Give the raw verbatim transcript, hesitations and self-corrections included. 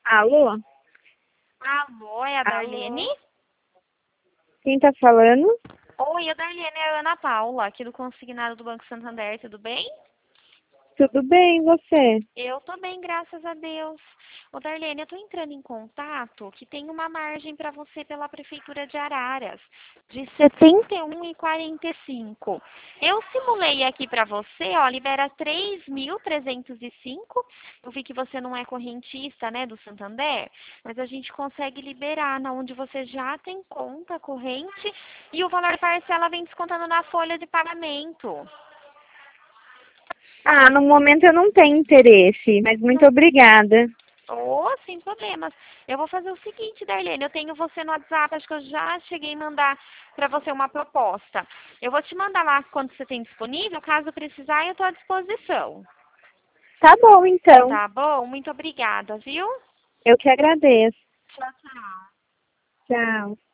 Alô? Alô, é a Darlene? Alô? Quem tá falando? Oi, a Darlene é a Ana Paula, aqui do Consignado do Banco Santander, tudo bem? Tudo bem, e você? Eu tô bem, graças a Deus. Ô, Darlene, eu tô entrando em contato que tem uma margem para você pela Prefeitura de Araras, de setenta e um reais e quarenta e cinco. Eu simulei aqui para você, ó, libera três mil trezentos e cinco. Eu vi que você não é correntista, né, do Santander, mas a gente consegue liberar na onde você já tem conta corrente e o valor da parcela vem descontando na folha de pagamento. Ah, no momento eu não tenho interesse, mas muito Não. obrigada. Oh, sem problemas. Eu vou fazer o seguinte, Darlene, eu tenho você no WhatsApp, acho que eu já cheguei a mandar para você uma proposta. Eu vou te mandar lá quando você tem disponível, caso precisar, eu estou à disposição. Tá bom, então. Tá bom? Muito obrigada, viu? Eu que agradeço. Tchau, tchau. Tchau.